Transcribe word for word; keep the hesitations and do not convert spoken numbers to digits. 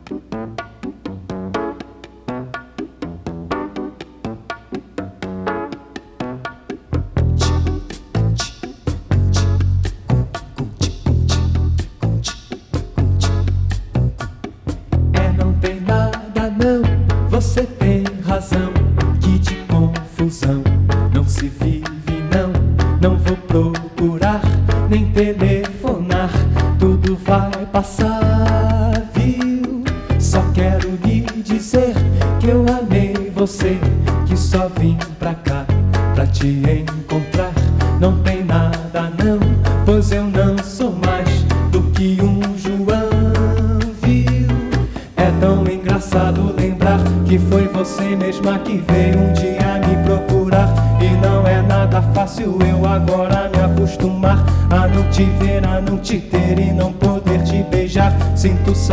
É, não tem nada não, você tem razão. Que de confusão não se vive não. Não vou procurar nem telefonar, tudo vai passar, viu? Só quero lhe dizer que eu amei você, que só vim pra cá pra te encontrar. Não tem nada não, pois eu não sou mais do que um João, viu? É tão engraçado lembrar que foi você mesma que veio um dia me procurar. E não é nada fácil eu agora me acostumar a não te ver, a não te ter e não poder te beijar. Sinto só